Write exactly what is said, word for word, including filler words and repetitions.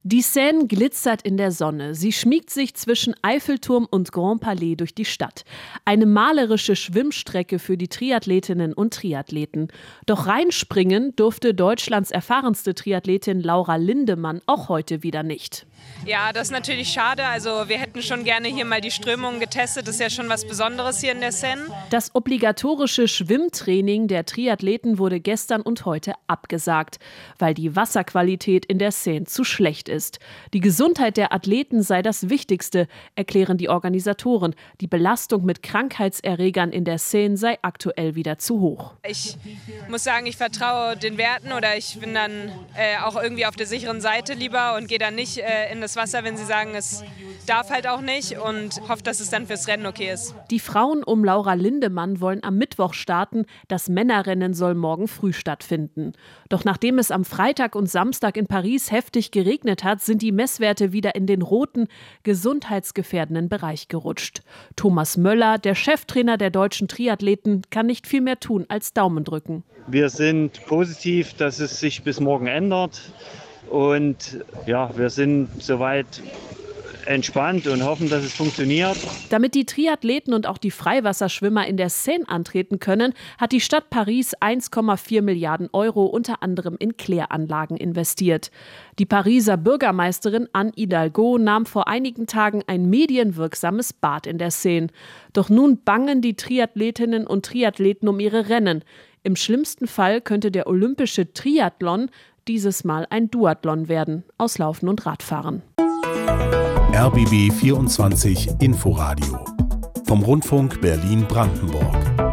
Die Seine glitzert in der Sonne. Sie schmiegt sich zwischen Eiffelturm und Grand Palais durch die Stadt. Eine malerische Schwimmstrecke für die Triathletinnen und Triathleten. Doch reinspringen durfte Deutschlands erfahrenste Triathletin Laura Lindemann auch heute wieder nicht. Ja, das ist natürlich schade. Also wir hätten schon gerne hier mal die Strömungen getestet. Das ist ja schon was Besonderes hier in der Seine. Das obligatorische Schwimmtraining der Triathleten wurde gestern und heute abgesagt, weil die Wasserqualität in der Seine zu schlecht ist. Die Gesundheit der Athleten sei das Wichtigste, erklären die Organisatoren. Die Belastung mit Krankheitserregern in der Seine sei aktuell wieder zu hoch. Ich muss sagen, ich vertraue den Werten oder ich bin dann äh, auch irgendwie auf der sicheren Seite lieber und gehe dann nicht äh, in das Wasser, wenn sie sagen, es darf halt auch nicht, und hoffe, dass es dann fürs Rennen okay ist. Die Frauen um Laura Lindemann wollen am Mittwoch starten. Das Männerrennen soll morgen früh stattfinden. Doch nachdem es am Freitag und Samstag in Paris heftig geregnet hat, sind die Messwerte wieder in den roten, gesundheitsgefährdenden Bereich gerutscht. Thomas Möller, der Cheftrainer der deutschen Triathleten, kann nicht viel mehr tun als Daumen drücken. Wir sind positiv, dass es sich bis morgen ändert. Und ja, wir sind soweit entspannt und hoffen, dass es funktioniert. Damit die Triathleten und auch die Freiwasserschwimmer in der Seine antreten können, hat die Stadt Paris eins Komma vier Milliarden Euro unter anderem in Kläranlagen investiert. Die Pariser Bürgermeisterin Anne Hidalgo nahm vor einigen Tagen ein medienwirksames Bad in der Seine. Doch nun bangen die Triathletinnen und Triathleten um ihre Rennen. Im schlimmsten Fall könnte der olympische Triathlon dieses Mal ein Duathlon werden, aus Laufen und Radfahren. R B B vierundzwanzig Inforadio vom Rundfunk Berlin-Brandenburg.